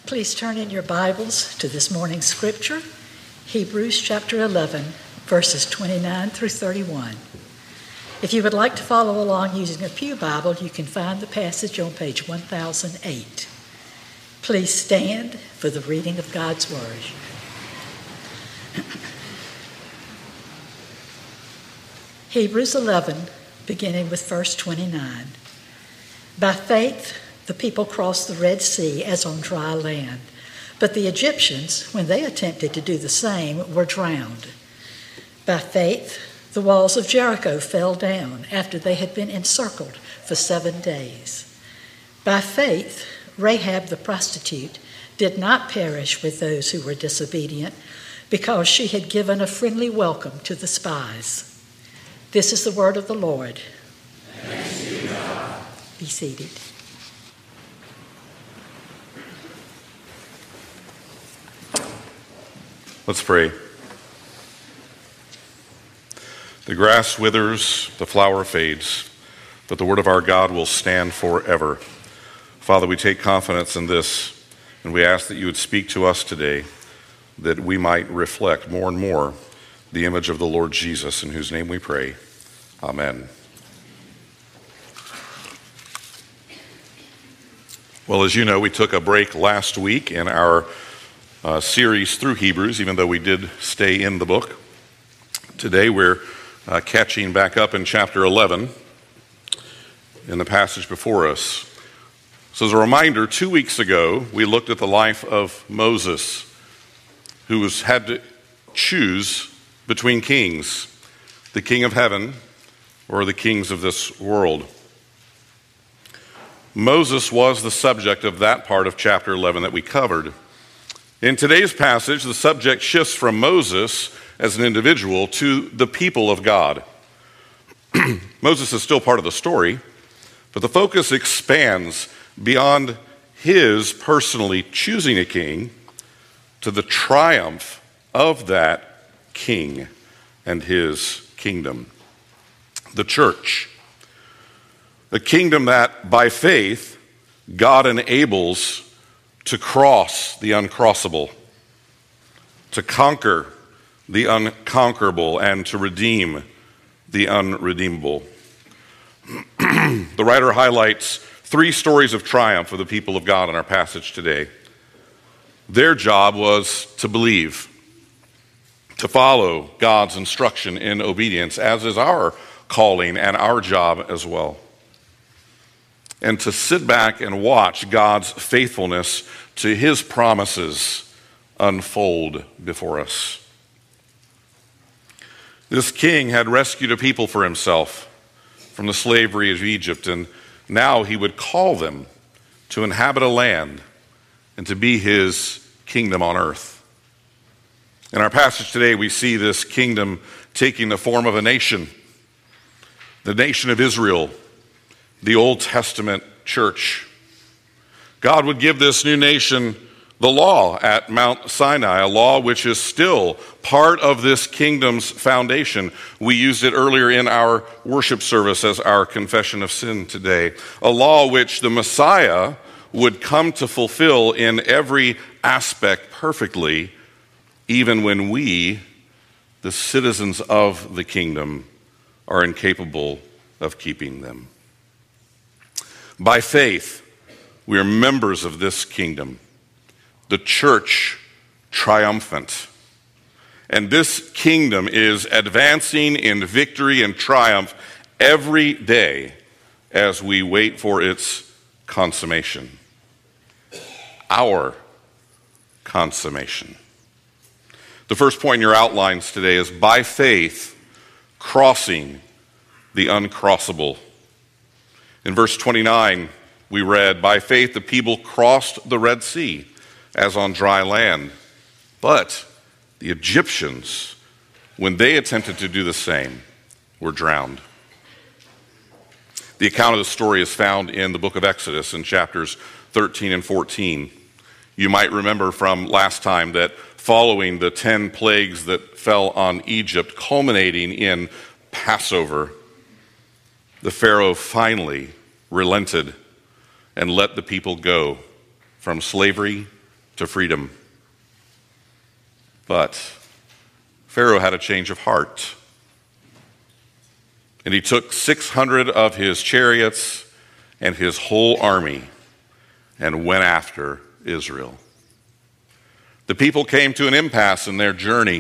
Please turn in your Bibles to this morning's scripture, Hebrews chapter 11, verses 29 through 31. If you would like to follow along using a pew Bible, you can find the passage on page 1008. Please stand for the reading of God's Word. Hebrews 11, beginning with verse 29. By faith, the people crossed the Red Sea as on dry land, but the Egyptians, when they attempted to do the same, were drowned. By faith, the walls of Jericho fell down after they had been encircled for 7 days. By faith, Rahab the prostitute did not perish with those who were disobedient, because she had given a friendly welcome to the spies. This is the word of the Lord. Thanks be to God. Be seated. Let's pray. The grass withers, the flower fades, but the word of our God will stand forever. Father, we take confidence in this, and we ask that you would speak to us today, that we might reflect more and more the image of the Lord Jesus, in whose name we pray. Amen. Well, as you know, we took a break last week in our series through Hebrews, even though we did stay in the book. Today we're catching back up in chapter 11 in the passage before us. So as a reminder, 2 weeks ago we looked at the life of Moses, who had to choose between kings, the king of heaven or the kings of this world. Moses was the subject of that part of chapter 11 that we covered. In today's passage, the subject shifts from Moses as an individual to the people of God. Moses is still part of the story, but the focus expands beyond his personally choosing a king to the triumph of that king and his kingdom. The church, a kingdom that by faith God enables to cross the uncrossable, to conquer the unconquerable, and to redeem the unredeemable. The writer highlights 3 stories of triumph for the people of God in our passage today. Their job was to believe, to follow God's instruction in obedience, as is our calling and our job as well, and to sit back and watch God's faithfulness to his promises unfold before us. This king had rescued a people for himself from the slavery of Egypt, and now he would call them to inhabit a land and to be his kingdom on earth. In our passage today, we see this kingdom taking the form of a nation, the nation of Israel, the Old Testament church. God would give this new nation the law at Mount Sinai, a law which is still part of this kingdom's foundation. We used it earlier in our worship service as our confession of sin today. A law which the Messiah would come to fulfill in every aspect perfectly, even when we, the citizens of the kingdom, are incapable of keeping them. By faith, we are members of this kingdom, the church triumphant. And this kingdom is advancing in victory and triumph every day as we wait for its consummation. Our consummation. The first point in your outlines today is by faith, crossing the uncrossable. In verse 29, we read, by faith the people crossed the Red Sea as on dry land. But the Egyptians, when they attempted to do the same, were drowned. The account of the story is found in the book of Exodus in chapters 13 and 14. You might remember from last time that following the 10 plagues that fell on Egypt, culminating in Passover, the Pharaoh finally relented and let the people go from slavery to freedom. But Pharaoh had a change of heart. And he took 600 of his chariots and his whole army and went after Israel. The people came to an impasse in their journey.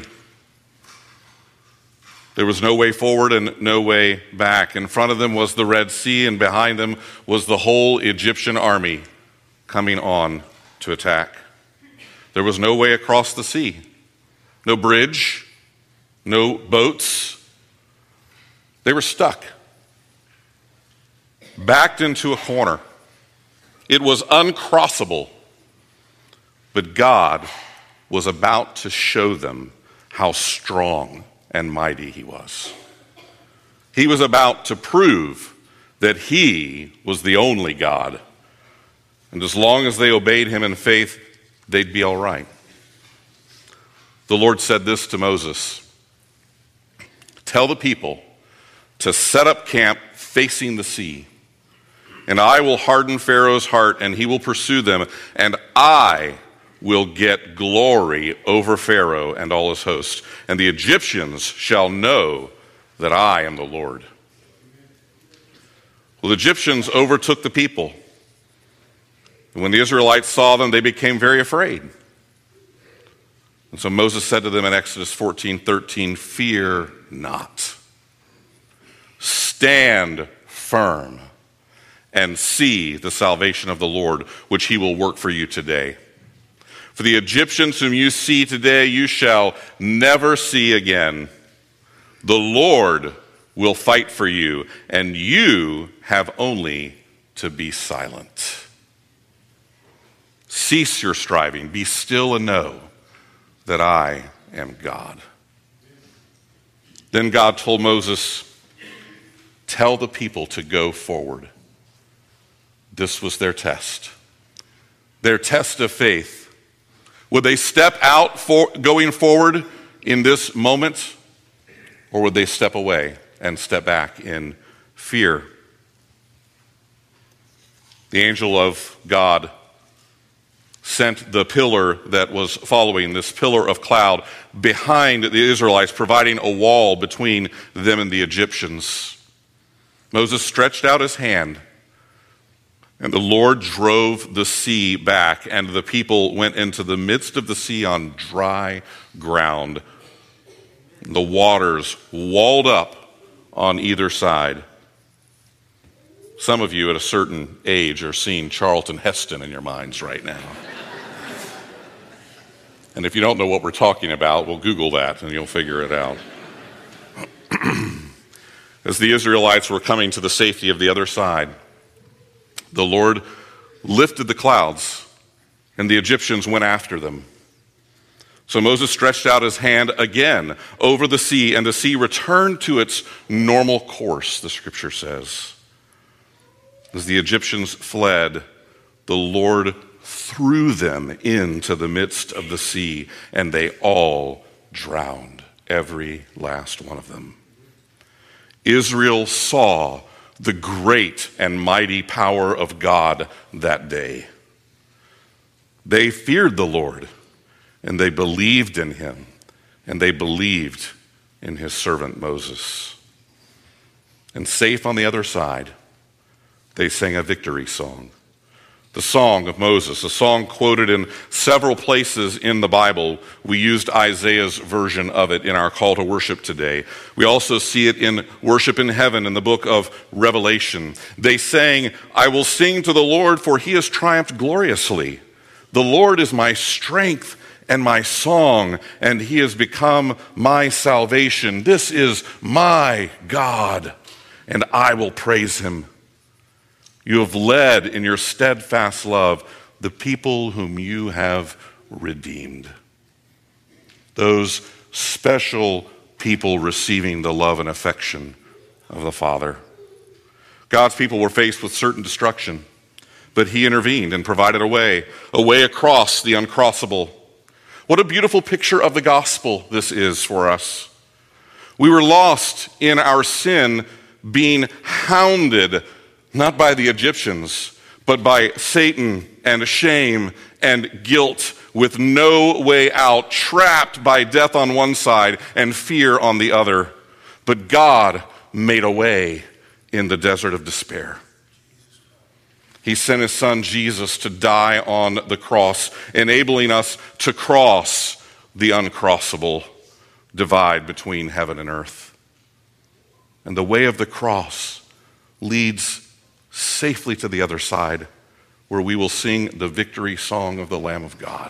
There was no way forward and no way back. In front of them was the Red Sea, and behind them was the whole Egyptian army coming on to attack. There was no way across the sea. No bridge, no boats. They were stuck, backed into a corner. It was uncrossable, but God was about to show them how strong and mighty he was. He was about to prove that he was the only God. And as long as they obeyed him in faith, they'd be all right. The Lord said this to Moses: "Tell the people to set up camp facing the sea, and I will harden Pharaoh's heart, and he will pursue them, and I will get glory over Pharaoh and all his host, and the Egyptians shall know that I am the Lord." Well, the Egyptians overtook the people. And when the Israelites saw them, they became very afraid. And so Moses said to them in Exodus 14:13, "Fear not. Stand firm and see the salvation of the Lord, which he will work for you today. For the Egyptians whom you see today, you shall never see again. The Lord will fight for you, and you have only to be silent. Cease your striving, be still and know that I am God." Then God told Moses, "Tell the people to go forward." This was their test of faith. Would they step out going forward in this moment, or would they step away and step back in fear? The angel of God sent the pillar that was following, this pillar of cloud, behind the Israelites, providing a wall between them and the Egyptians. Moses stretched out his hand, and the Lord drove the sea back, and the people went into the midst of the sea on dry ground. The waters walled up on either side. Some of you at a certain age are seeing Charlton Heston in your minds right now. And if you don't know what we're talking about, we'll Google that and you'll figure it out. As the Israelites were coming to the safety of the other side, the Lord lifted the clouds, and the Egyptians went after them. So Moses stretched out his hand again over the sea, and the sea returned to its normal course, the scripture says. As the Egyptians fled, the Lord threw them into the midst of the sea, and they all drowned, every last one of them. Israel saw the great and mighty power of God that day. They feared the Lord, and they believed in him, and they believed in his servant Moses. And safe on the other side, they sang a victory song. The Song of Moses, a song quoted in several places in the Bible. We used Isaiah's version of it in our call to worship today. We also see it in Worship in Heaven in the book of Revelation. They sang, "I will sing to the Lord, for he has triumphed gloriously. The Lord is my strength and my song, and he has become my salvation. This is my God, and I will praise him. You have led in your steadfast love the people whom you have redeemed." Those special people receiving the love and affection of the Father. God's people were faced with certain destruction, but he intervened and provided a way across the uncrossable. What a beautiful picture of the gospel this is for us. We were lost in our sin, being hounded not by the Egyptians, but by Satan and shame and guilt with no way out, trapped by death on one side and fear on the other. But God made a way in the desert of despair. He sent his son Jesus to die on the cross, enabling us to cross the uncrossable divide between heaven and earth. And the way of the cross leads safely to the other side, where we will sing the victory song of the Lamb of God.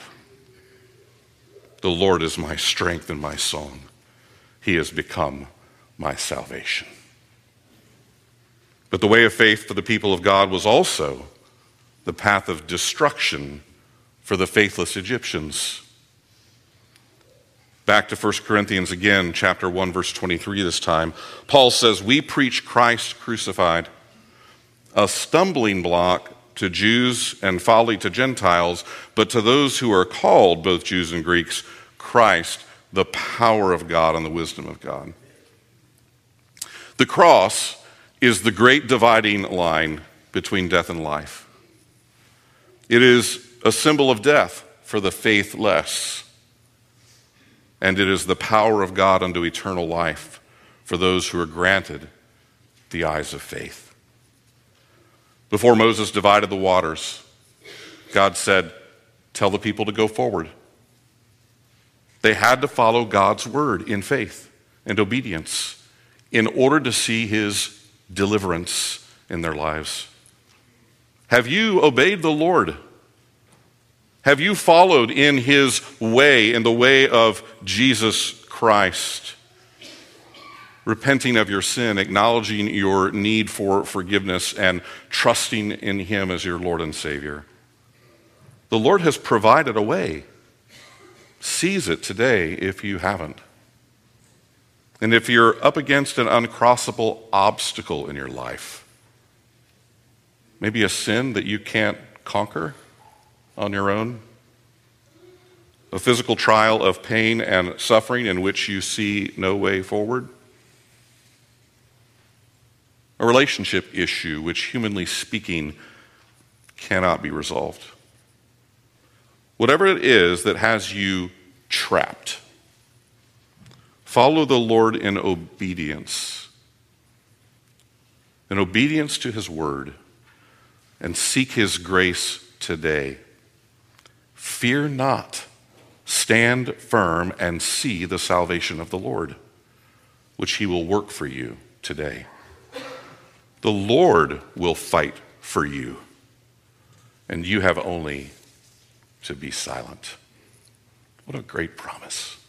The Lord is my strength and my song. He has become my salvation. But the way of faith for the people of God was also the path of destruction for the faithless Egyptians. Back to 1 Corinthians again, chapter 1, verse 23 this time. Paul says, "We preach Christ crucified, a stumbling block to Jews and folly to Gentiles, but to those who are called, both Jews and Greeks, Christ, the power of God and the wisdom of God." The cross is the great dividing line between death and life. It is a symbol of death for the faithless, and it is the power of God unto eternal life for those who are granted the eyes of faith. Before Moses divided the waters, God said, "Tell the people to go forward." They had to follow God's word in faith and obedience in order to see his deliverance in their lives. Have you obeyed the Lord? Have you followed in his way, in the way of Jesus Christ? Repenting of your sin, acknowledging your need for forgiveness, and trusting in him as your Lord and Savior. The Lord has provided a way. Seize it today if you haven't. And if you're up against an uncrossable obstacle in your life, maybe a sin that you can't conquer on your own, a physical trial of pain and suffering in which you see no way forward, a relationship issue which, humanly speaking, cannot be resolved. Whatever it is that has you trapped, follow the Lord in obedience to his word, and seek his grace today. Fear not, stand firm and see the salvation of the Lord, which he will work for you today. The Lord will fight for you, and you have only to be silent. What a great promise.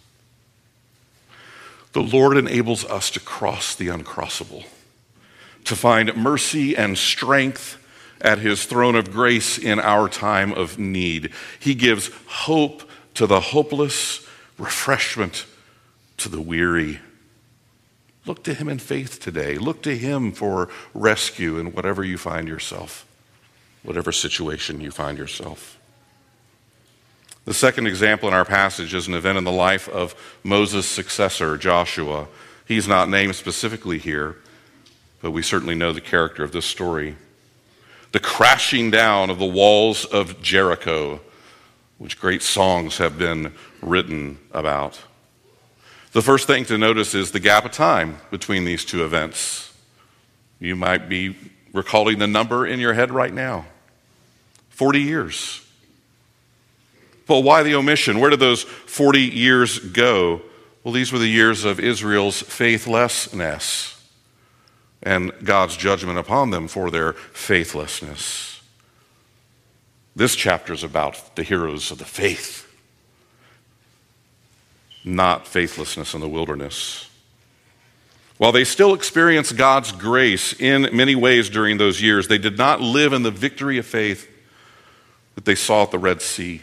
The Lord enables us to cross the uncrossable, to find mercy and strength at his throne of grace in our time of need. He gives hope to the hopeless, refreshment to the weary. Look to him in faith today. Look to him for rescue in whatever you find yourself, whatever situation you find yourself. The second example in our passage is an event in the life of Moses' successor, Joshua. He's not named specifically here, but we certainly know the character of this story. The crashing down of the walls of Jericho, which great songs have been written about. The first thing to notice is the gap of time between these two events. You might be recalling the number in your head right now. 40 years. Well, why the omission? Where did those 40 years go? Well, these were the years of Israel's faithlessness and God's judgment upon them for their faithlessness. This chapter is about the heroes of the faith, not faithlessness in the wilderness. While they still experienced God's grace in many ways during those years, they did not live in the victory of faith that they saw at the Red Sea.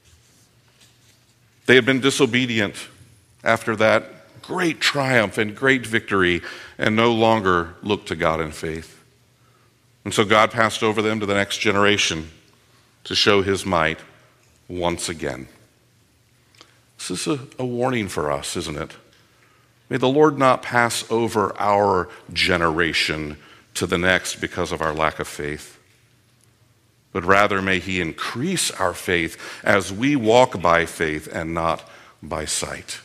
They had been disobedient after that great triumph and great victory and no longer looked to God in faith. And so God passed over them to the next generation to show his might once again. This is a warning for us, isn't it? May the Lord not pass over our generation to the next because of our lack of faith. but rather may he increase our faith as we walk by faith and not by sight.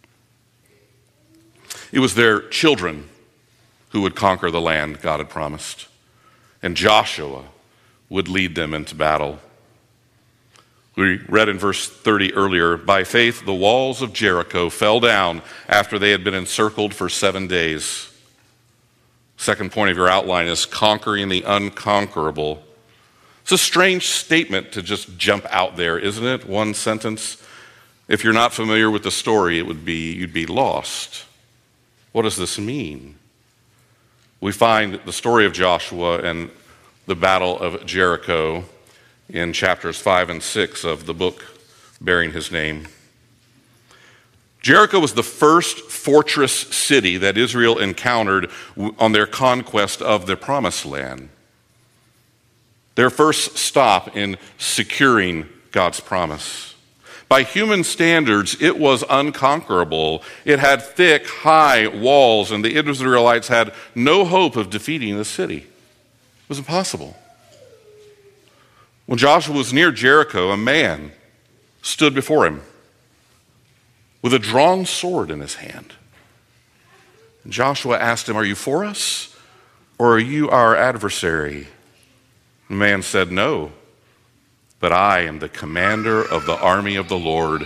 It was their children who would conquer the land God had promised, and Joshua would lead them into battle. We read in verse 30 earlier, by faith the walls of Jericho fell down after they had been encircled for 7 days. Second point of your outline is conquering the unconquerable. It's a strange statement to just jump out there, isn't it? One sentence. If you're not familiar with the story, you'd be lost. What does this mean? We find the story of Joshua and the battle of Jericho in chapters 5 and 6 of the book bearing his name. Jericho was the first fortress city that Israel encountered on their conquest of the Promised Land. Their first stop in securing God's promise. By human standards, it was unconquerable. It had thick, high walls, and the Israelites had no hope of defeating the city. It was impossible. When Joshua was near Jericho, a man stood before him with a drawn sword in his hand. And Joshua asked him, "Are you for us, or are you our adversary?" The man said, "No, but I am the commander of the army of the Lord."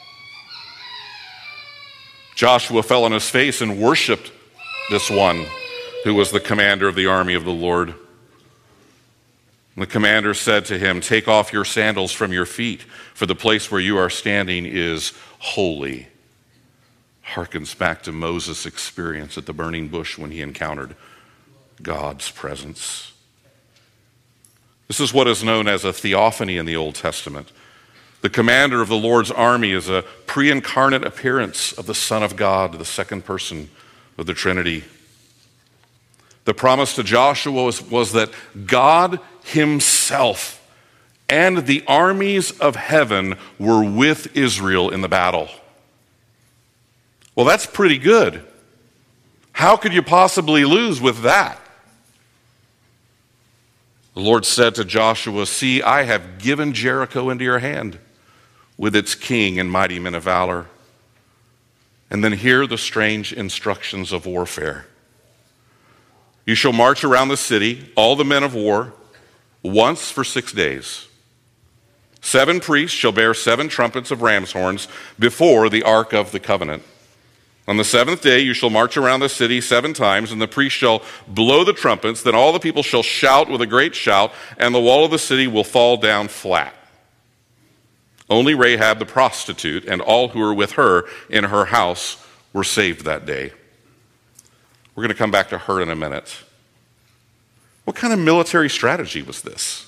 Joshua fell on his face and worshiped this one who was the commander of the army of the Lord. The commander said to him, "Take off your sandals from your feet, for the place where you are standing is holy." Harkens back to Moses' experience at the burning bush when he encountered God's presence. This is what is known as a theophany in the Old Testament. The commander of the Lord's army is a pre-incarnate appearance of the Son of God, the second person of the Trinity. The promise to Joshua was that God himself and the armies of heaven were with Israel in the battle. Well, that's pretty good. How could you possibly lose with that? The Lord said to Joshua, "See, I have given Jericho into your hand with its king and mighty men of valor." And then hear the strange instructions of warfare. "You shall march around the city, all the men of war, once for 6 days. 7 priests shall bear 7 trumpets of ram's horns before the ark of the covenant. On the 7th day you shall march around the city 7 times, and the priests shall blow the trumpets. Then all the people shall shout with a great shout, and the wall of the city will fall down flat. Only Rahab the prostitute and all who were with her in her house were saved that day." We're going to come back to her in a minute. What kind of military strategy was this?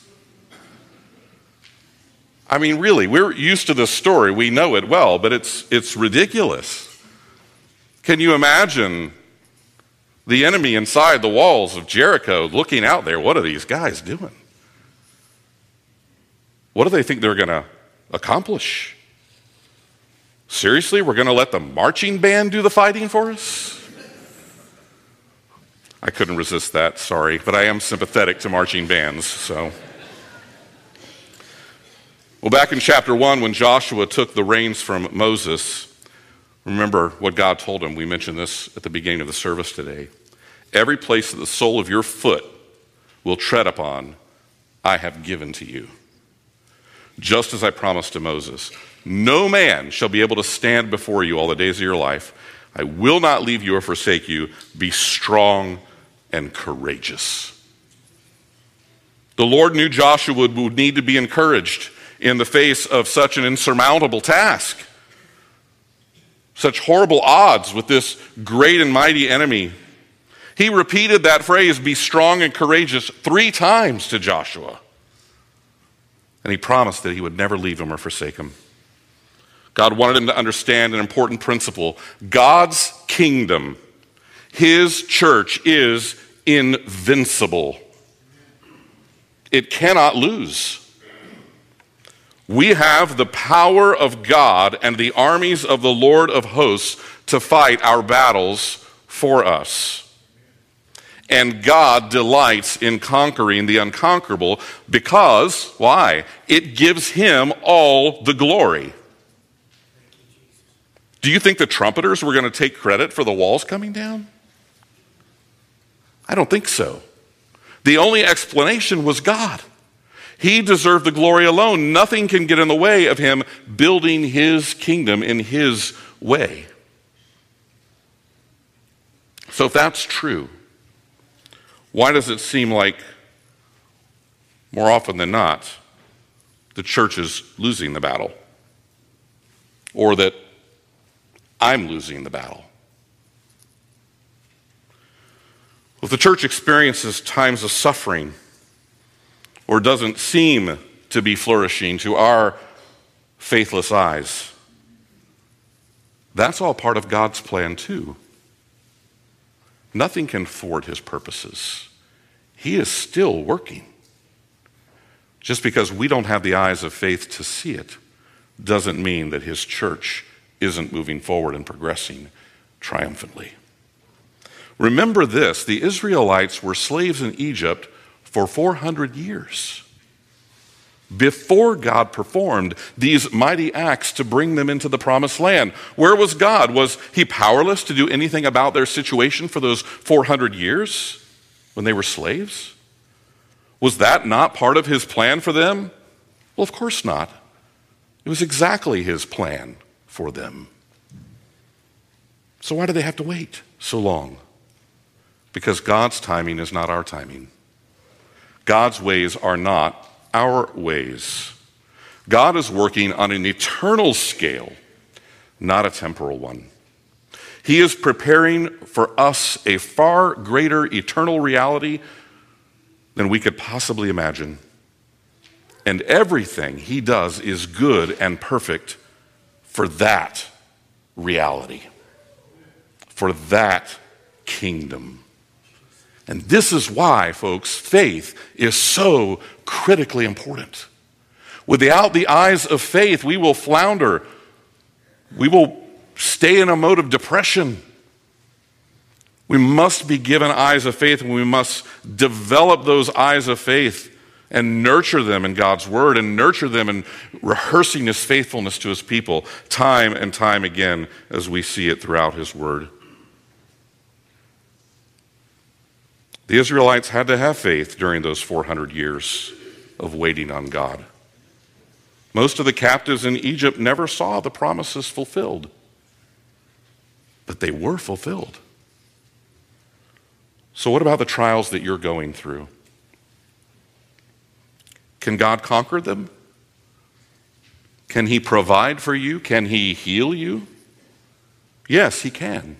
I mean, really, we're used to this story. We know it well, but it's ridiculous. Can you imagine the enemy inside the walls of Jericho looking out there? What are these guys doing? What do they think they're going to accomplish? Seriously, we're going to let the marching band do the fighting for us? I couldn't resist that, sorry, but I am sympathetic to marching bands, so. Well, back in chapter 1, when Joshua took the reins from Moses, remember what God told him. We mentioned this at the beginning of the service today. "Every place that the sole of your foot will tread upon, I have given to you. Just as I promised to Moses, no man shall be able to stand before you all the days of your life. I will not leave you or forsake you. Be strong and courageous." The Lord knew Joshua would need to be encouraged in the face of such an insurmountable task. Such horrible odds with this great and mighty enemy. He repeated that phrase, "be strong and courageous," 3 times to Joshua. And he promised that he would never leave him or forsake him. God wanted him to understand an important principle. God's kingdom, his church, is invincible. It cannot lose. We have the power of God and the armies of the Lord of hosts to fight our battles for us. And God delights in conquering the unconquerable because, why? It gives him all the glory. Do you think the trumpeters were going to take credit for the walls coming down? I don't think so. The only explanation was God. He deserved the glory alone. Nothing can get in the way of him building his kingdom in his way. So if that's true, why does it seem like, more often than not, the church is losing the battle? Or that I'm losing the battle? If the church experiences times of suffering or doesn't seem to be flourishing to our faithless eyes, that's all part of God's plan too. Nothing can thwart his purposes. He is still working. Just because we don't have the eyes of faith to see it doesn't mean that his church isn't moving forward and progressing triumphantly. Remember this, the Israelites were slaves in Egypt for 400 years before God performed these mighty acts to bring them into the promised land. Where was God? Was he powerless to do anything about their situation for those 400 years when they were slaves? Was that not part of his plan for them? Well, of course not. It was exactly his plan for them. So why do they have to wait so long? Because God's timing is not our timing. God's ways are not our ways. God is working on an eternal scale, not a temporal one. He is preparing for us a far greater eternal reality than we could possibly imagine. And everything he does is good and perfect for that reality, for that kingdom. And this is why, folks, faith is so critically important. Without the eyes of faith, we will flounder. We will stay in a mode of depression. We must be given eyes of faith, and we must develop those eyes of faith and nurture them in God's word and nurture them in rehearsing his faithfulness to his people time and time again as we see it throughout his word. The Israelites had to have faith during those 400 years of waiting on God. Most of the captives in Egypt never saw the promises fulfilled, but they were fulfilled. So what about the trials that you're going through? Can God conquer them? Can he provide for you? Can he heal you? Yes, he can.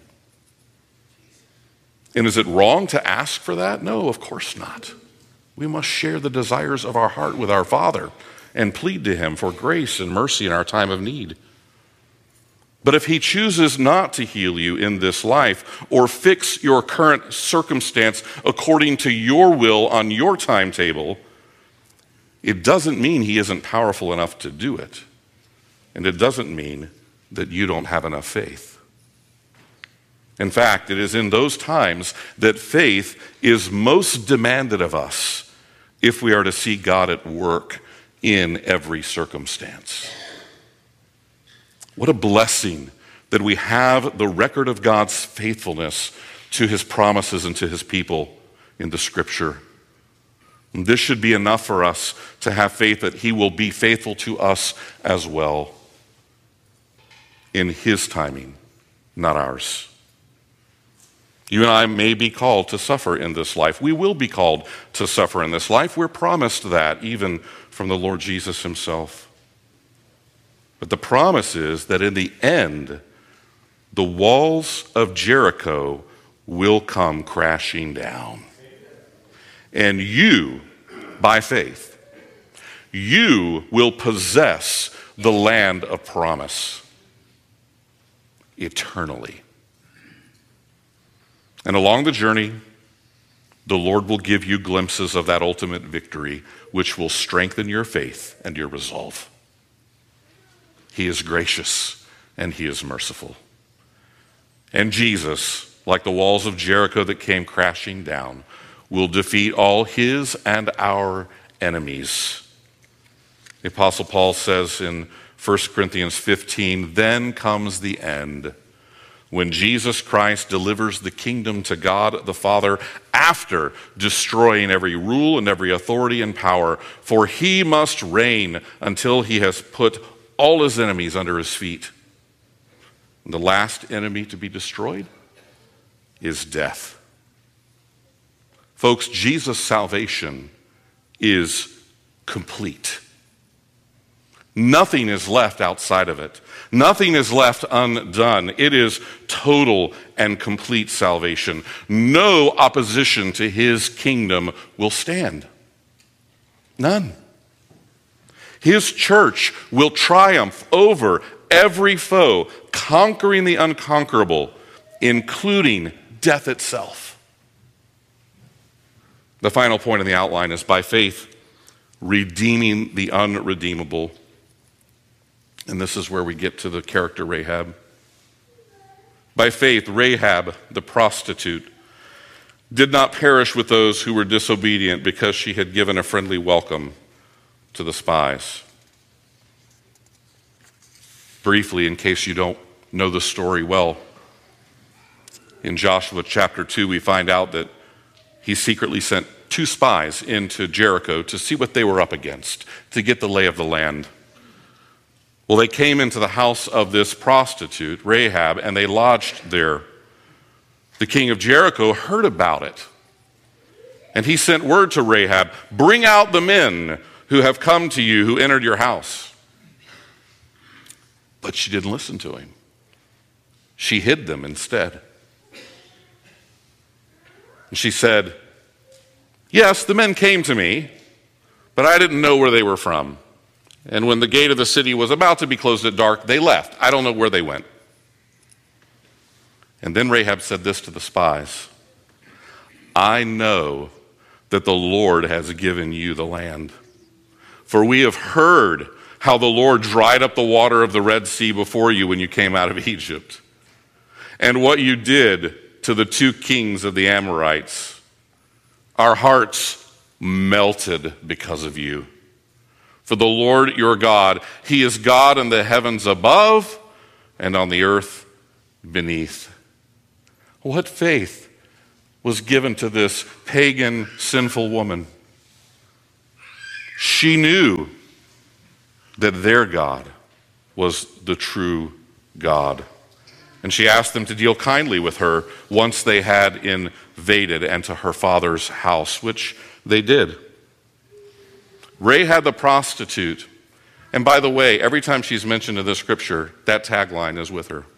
And is it wrong to ask for that? No, of course not. We must share the desires of our heart with our Father and plead to him for grace and mercy in our time of need. But if he chooses not to heal you in this life or fix your current circumstance according to your will on your timetable, it doesn't mean he isn't powerful enough to do it. And it doesn't mean that you don't have enough faith. In fact, it is in those times that faith is most demanded of us if we are to see God at work in every circumstance. What a blessing that we have the record of God's faithfulness to his promises and to his people in the scripture. And this should be enough for us to have faith that he will be faithful to us as well in his timing, not ours. You and I may be called to suffer in this life. We will be called to suffer in this life. We're promised that even from the Lord Jesus himself. But the promise is that in the end, the walls of Jericho will come crashing down. And you, by faith, you will possess the land of promise eternally. And along the journey, the Lord will give you glimpses of that ultimate victory, which will strengthen your faith and your resolve. He is gracious and he is merciful. And Jesus like the walls of Jericho that came crashing down, will defeat all his and our enemies. The Apostle Paul says in 1 Corinthians 15, then comes the end, when Jesus Christ delivers the kingdom to God the Father after destroying every rule and every authority and power, for he must reign until he has put all his enemies under his feet. And the last enemy to be destroyed is death. Folks, Jesus' salvation is complete. Nothing is left outside of it. Nothing is left undone. It is total and complete salvation. No opposition to his kingdom will stand. None. His church will triumph over every foe, conquering the unconquerable, including death itself. The final point in the outline is by faith, redeeming the unredeemable. And this is where we get to the character Rahab. By faith, Rahab, the prostitute, did not perish with those who were disobedient because she had given a friendly welcome to the spies. Briefly, in case you don't know the story well, in Joshua chapter 2, we find out that he secretly sent 2 spies into Jericho to see what they were up against, to get the lay of the land. Well, they came into the house of this prostitute, Rahab, and they lodged there. The king of Jericho heard about it, and he sent word to Rahab, bring out the men who have come to you, who entered your house. But she didn't listen to him. She hid them instead. And she said, yes, the men came to me, but I didn't know where they were from. And when the gate of the city was about to be closed at dark, they left. I don't know where they went. And then Rahab said this to the spies, I know that the Lord has given you the land. For we have heard how the Lord dried up the water of the Red Sea before you when you came out of Egypt, and what you did to the 2 kings of the Amorites. Our hearts melted because of you. For the Lord your God, he is God in the heavens above and on the earth beneath. What faith was given to this pagan, sinful woman? She knew that their God was the true God. And she asked them to deal kindly with her once they had invaded and to her father's house, which they did. Rahab the prostitute, and by the way, every time she's mentioned in this scripture, that tagline is with her.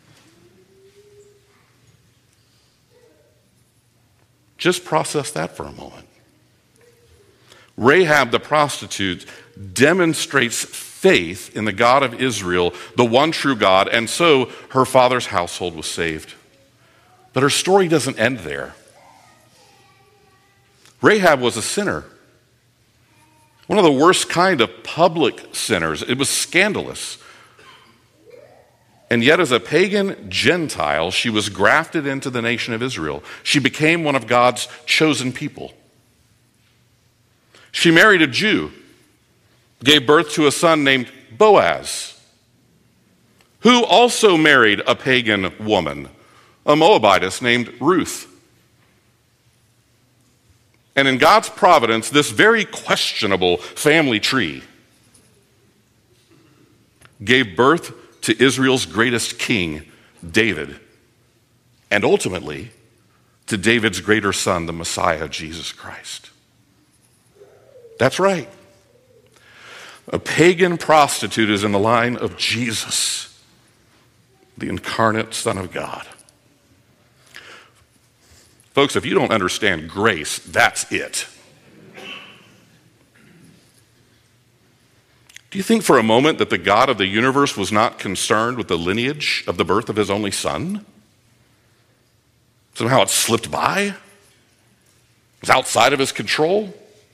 Just process that for a moment. Rahab the prostitute demonstrates faith in the God of Israel, the one true God, and so her father's household was saved. But her story doesn't end there. Rahab was a sinner. One of the worst kind of public sinners. It was scandalous. And yet as a pagan Gentile, she was grafted into the nation of Israel. She became one of God's chosen people. She married a Jew, gave birth to a son named Boaz, who also married a pagan woman, a Moabitess named Ruth. And in God's providence, this very questionable family tree gave birth to Israel's greatest king, David, and ultimately to David's greater son, the Messiah, Jesus Christ. That's right. A pagan prostitute is in the line of Jesus, the incarnate Son of God. Folks, if you don't understand grace, that's it. Do you think for a moment that the God of the universe was not concerned with the lineage of the birth of his only son? Somehow it slipped by? It's outside of his control?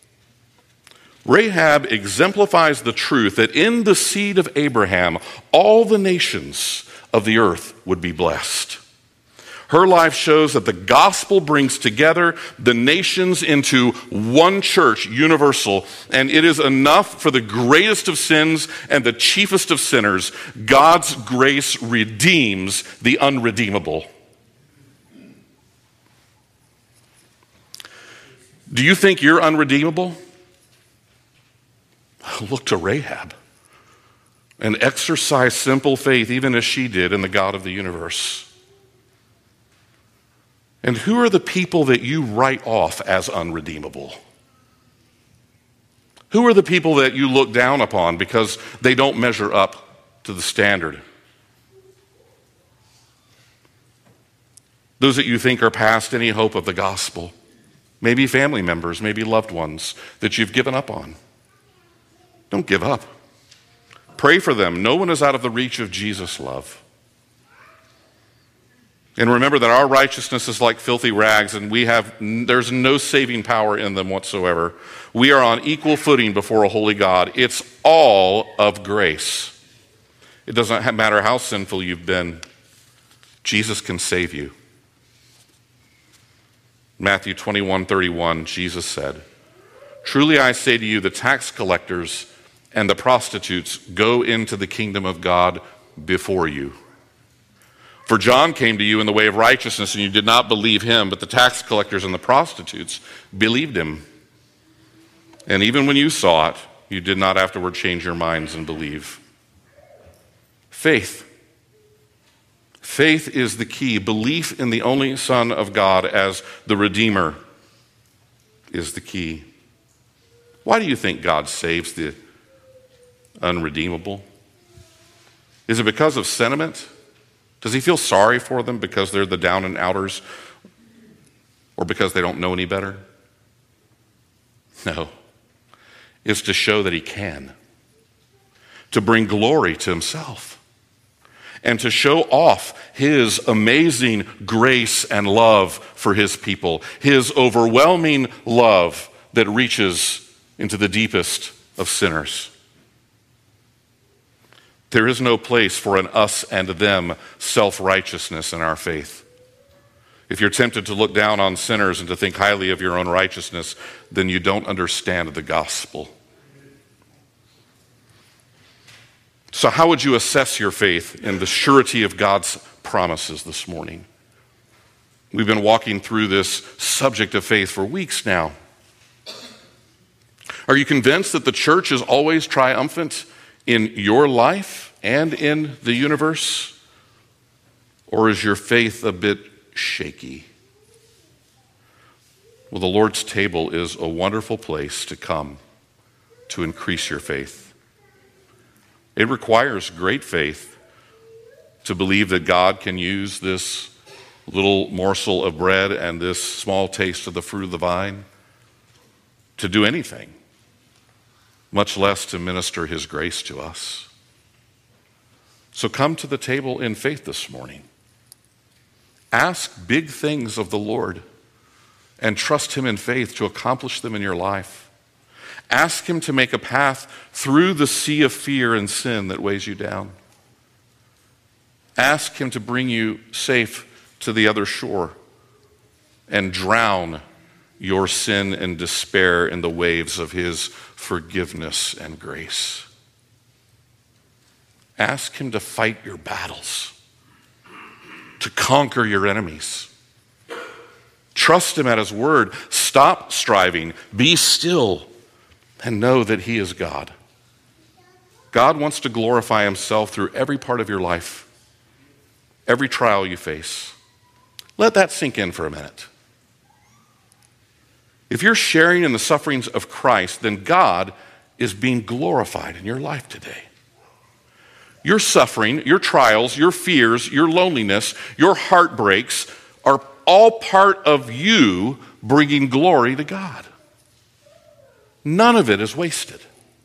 Rahab exemplifies the truth that in the seed of Abraham, all the nations of the earth would be blessed. Her life shows that the gospel brings together the nations into one church, universal, and it is enough for the greatest of sins and the chiefest of sinners. God's grace redeems the unredeemable. Do you think you're unredeemable? Look to Rahab and exercise simple faith, even as she did in the God of the universe. And who are the people that you write off as unredeemable? Who are the people that you look down upon because they don't measure up to the standard? Those that you think are past any hope of the gospel. Maybe family members, maybe loved ones that you've given up on. Don't give up. Pray for them. No one is out of the reach of Jesus' love. And remember that our righteousness is like filthy rags, and there's no saving power in them whatsoever. We are on equal footing before a holy God. It's all of grace. It doesn't matter how sinful you've been. Jesus can save you. Matthew 21:31, Jesus said, "Truly I say to you, the tax collectors and the prostitutes go into the kingdom of God before you. For John came to you in the way of righteousness, and you did not believe him, but the tax collectors and the prostitutes believed him. And even when you saw it, you did not afterward change your minds and believe." Faith. Faith is the key. Belief in the only Son of God as the Redeemer is the key. Why do you think God saves the unredeemable? Is it because of sentiment? Does he feel sorry for them because they're the down and outers, or because they don't know any better? No. It's to show that he can, to bring glory to himself, and to show off his amazing grace and love for his people, his overwhelming love that reaches into the deepest of sinners. There is no place for an us and them self-righteousness in our faith. If you're tempted to look down on sinners and to think highly of your own righteousness, then you don't understand the gospel. So how would you assess your faith in the surety of God's promises this morning? We've been walking through this subject of faith for weeks now. Are you convinced that the church is always triumphant in your life and in the universe? Or is your faith a bit shaky? Well, the Lord's table is a wonderful place to come to increase your faith. It requires great faith to believe that God can use this little morsel of bread and this small taste of the fruit of the vine to do anything, much less to minister his grace to us. So come to the table in faith this morning. Ask big things of the Lord and trust him in faith to accomplish them in your life. Ask him to make a path through the sea of fear and sin that weighs you down. Ask him to bring you safe to the other shore and drown your sin and despair in the waves of his forgiveness and grace. Ask him to fight your battles, to conquer your enemies. Trust him at his word. Stop striving. Be still and know that he is God. God wants to glorify himself through every part of your life, every trial you face. Let that sink in for a minute. If you're sharing in the sufferings of Christ, then God is being glorified in your life today. Your suffering, your trials, your fears, your loneliness, your heartbreaks are all part of you bringing glory to God. None of it is wasted.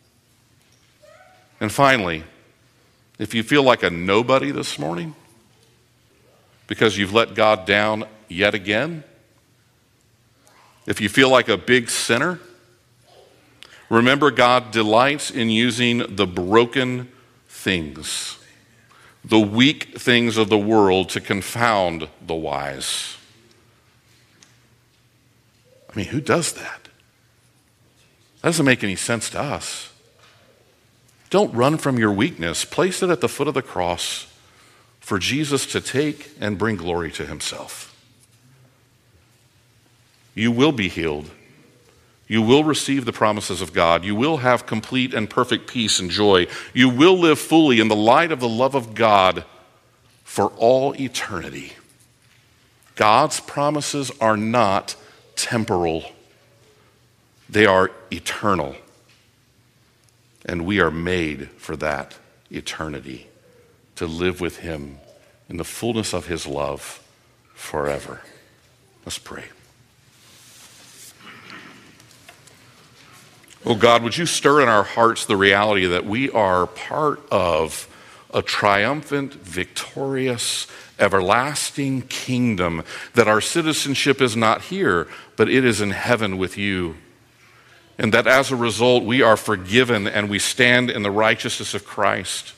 And finally, if you feel like a nobody this morning because you've let God down yet again, if you feel like a big sinner, remember God delights in using the broken things, the weak things of the world to confound the wise. I mean, who does that? That doesn't make any sense to us. Don't run from your weakness. Place it at the foot of the cross for Jesus to take and bring glory to himself. You will be healed. You will receive the promises of God. You will have complete and perfect peace and joy. You will live fully in the light of the love of God for all eternity. God's promises are not temporal. They are eternal. And we are made for that eternity, to live with him in the fullness of his love forever. Let's pray. Oh God, would you stir in our hearts the reality that we are part of a triumphant, victorious, everlasting kingdom, that our citizenship is not here, but it is in heaven with you. And that as a result, we are forgiven and we stand in the righteousness of Christ.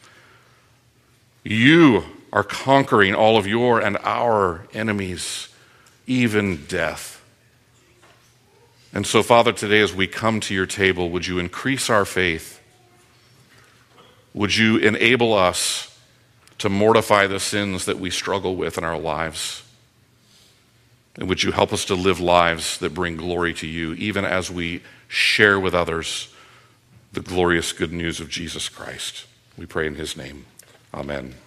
You are conquering all of your and our enemies, even death. And so, Father, today as we come to your table, would you increase our faith? Would you enable us to mortify the sins that we struggle with in our lives? And would you help us to live lives that bring glory to you, even as we share with others the glorious good news of Jesus Christ? We pray in his name. Amen.